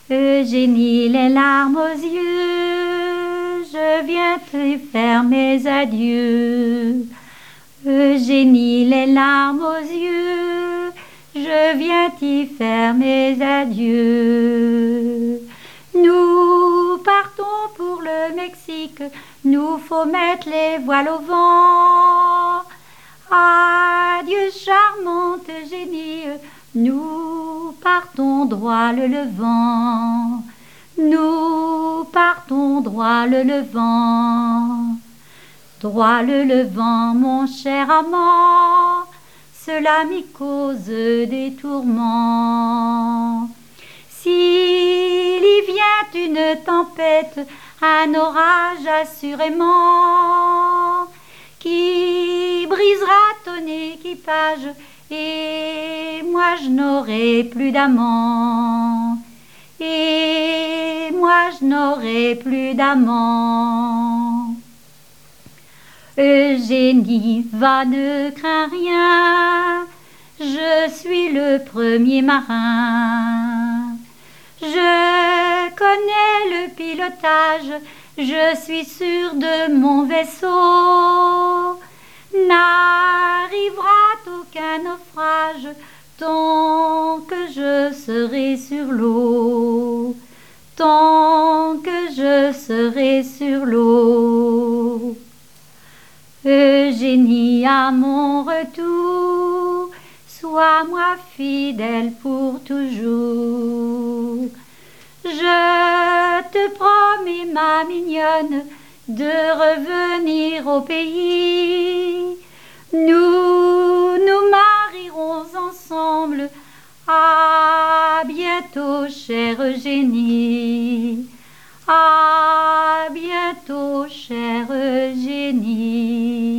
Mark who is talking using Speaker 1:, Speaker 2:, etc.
Speaker 1: Eugénie, les larmes aux yeux, je viens te faire mes adieux. Eugénie, les larmes aux yeux, je viens t'y faire mes adieux. Nous partons pour le Mexique, nous faut mettre les voiles au vent. Adieu charmante Eugénie, nous partons droit le levant. Nous partons droit le levant. Droit le levant, mon cher amant, cela m'y cause des tourments. S'il y vient une tempête, un orage assurément, qui brisera ton équipage, et moi je n'aurai plus d'amant. Et moi je n'aurai plus d'amant. Eugénie, va, ne crains rien, je suis le premier marin. Je connais le pilotage, je suis sûr de mon vaisseau. N'arrivera aucun naufrage tant que je serai sur l'eau. Tant que je serai sur l'eau. Eugénie, à mon retour, sois-moi fidèle pour toujours. Je te promets, ma mignonne, de revenir au pays. Nous nous marierons ensemble. À bientôt, chère Eugénie. À bientôt, chère Eugénie.